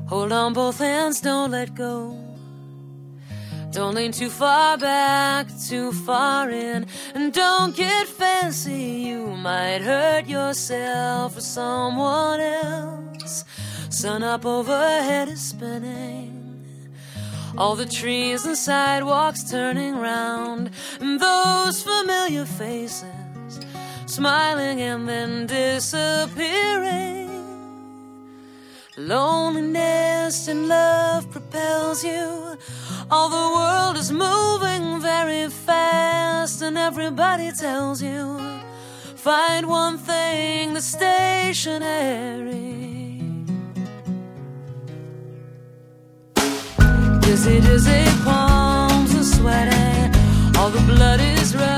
Hold on both hands, don't let go. Don't lean too far back, too far in. And don't get fancy, you might hurt yourself or someone else. Sun up overhead is spinning, all the trees and sidewalks turning round, and those familiar faces smiling and then disappearing. Loneliness and love propels you. All the world is moving very fast, and everybody tells you, find one thing that's stationary. Dizzy, dizzy, palms are sweaty, all the blood is red.